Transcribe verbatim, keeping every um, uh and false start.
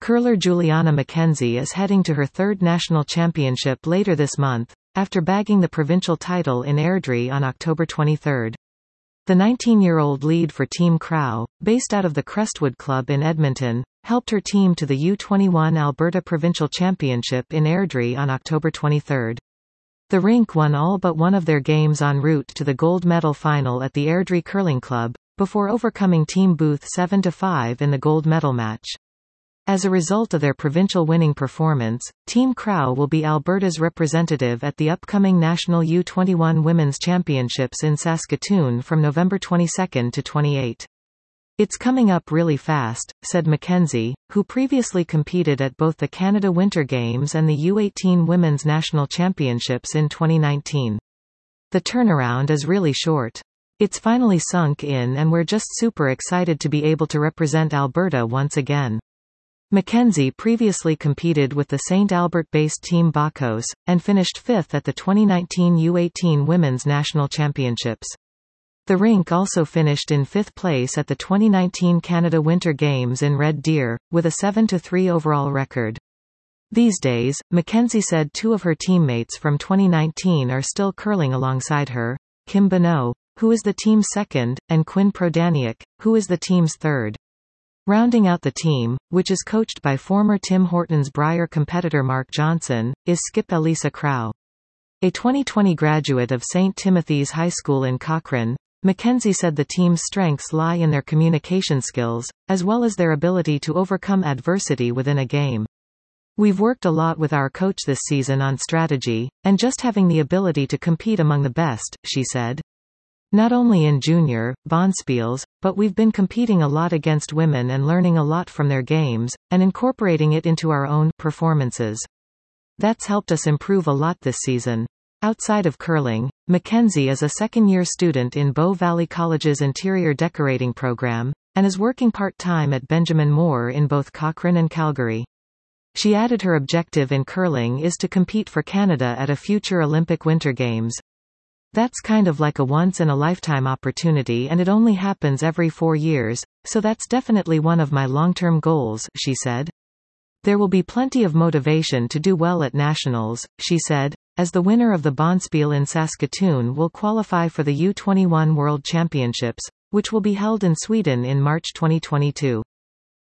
Curler Juliana Mackenzie is heading to her third national championship later this month, after bagging the provincial title in Airdrie on October twenty-third. The nineteen-year-old lead for Team Crow, based out of the Crestwood Club in Edmonton, helped her team to the U twenty-one Alberta Provincial Championship in Airdrie on October twenty-third. The rink won all but one of their games en route to the gold medal final at the Airdrie Curling Club, before overcoming Team Booth seven to five in the gold medal match. As a result of their provincial winning performance, Team Crow will be Alberta's representative at the upcoming National U twenty-one Women's Championships in Saskatoon from November twenty-second to twenty-eighth. "It's coming up really fast," said Mackenzie, who previously competed at both the Canada Winter Games and the U eighteen Women's National Championships in twenty nineteen. "The turnaround is really short. It's finally sunk in and we're just super excited to be able to represent Alberta once again." Mackenzie previously competed with the Saint Albert-based Team Bacchus, and finished fifth at the twenty nineteen U eighteen Women's National Championships. The rink also finished in fifth place at the twenty nineteen Canada Winter Games in Red Deer, with a seven to three overall record. These days, Mackenzie said two of her teammates from twenty nineteen are still curling alongside her, Kim Bonneau, who is the team's second, and Quinn Prodaniuk, who is the team's third. Rounding out the team, which is coached by former Tim Hortons Brier competitor Mark Johnson, is skip Elisa Crow. A twenty twenty graduate of Saint Timothy's High School in Cochrane, Mackenzie said the team's strengths lie in their communication skills, as well as their ability to overcome adversity within a game. "We've worked a lot with our coach this season on strategy, and just having the ability to compete among the best," she said. "Not only in junior, bonspiels, but we've been competing a lot against women and learning a lot from their games, and incorporating it into our own performances. That's helped us improve a lot this season." Outside of curling, Mackenzie is a second-year student in Bow Valley College's interior decorating program, and is working part-time at Benjamin Moore in both Cochrane and Calgary. She added her objective in curling is to compete for Canada at a future Olympic Winter Games. "That's kind of like a once-in-a-lifetime opportunity and it only happens every four years, so that's definitely one of my long-term goals," she said. "There will be plenty of motivation to do well at nationals," she said, as the winner of the Bonspiel in Saskatoon will qualify for the U twenty-one World Championships, which will be held in Sweden in March twenty twenty-two.